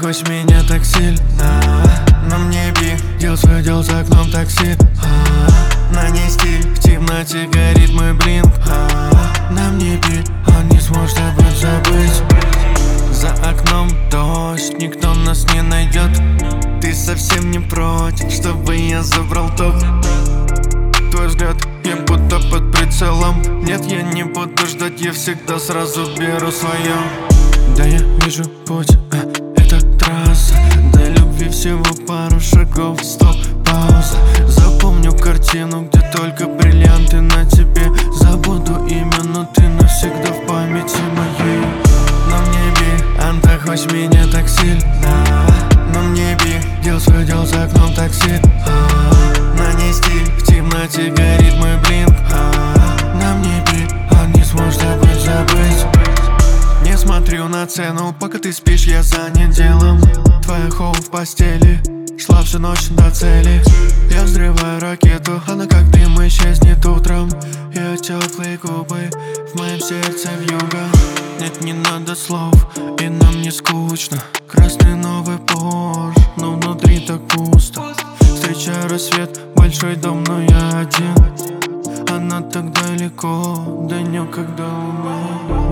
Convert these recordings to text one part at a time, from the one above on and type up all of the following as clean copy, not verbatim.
хоть меня так сильно. На мне би, делал свое дело за окном такси. На ней стиль, в темноте горит мой блинк. На мне би, он не сможет об этом забыть. За окном дождь, никто нас не найдет. Ты совсем не против, чтобы я забрал топ? Твой взгляд, я будто под прицелом. Нет, я не буду ждать, я всегда сразу беру свое. Да, я вижу путь, это трасса. До любви всего пару шагов, стоп, пауза. Запомню картину, где только бриллианты на тебе. Забуду имя, но ты навсегда в памяти моей. На мне би, Анта, хоть меня так сильно. На мне би, делал свое дело за окном такси. На ней стиль, в темноте горит мой блинк. На мне би, он не сможет об этом забыть. Не смотрю на цену, пока ты спишь, я занят делом. Твоя хоум в постели шла всю ночь до цели. Я взрываю ракету, она как дым исчезнет утром. Ее теплые губы в моем сердце вьюга. Нет, не надо слов, и нам не скучно. Красный новый Порш, но внутри так пусто. Встречаю рассвет, большой дом, но я один. Она так далеко, днем, когда луна.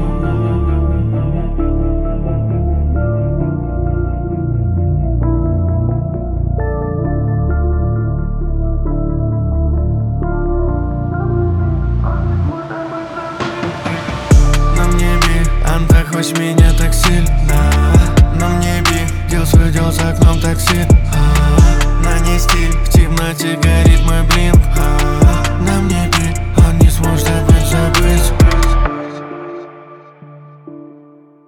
Хоть меня так сильно. На мне би, делал свое дело за окном такси.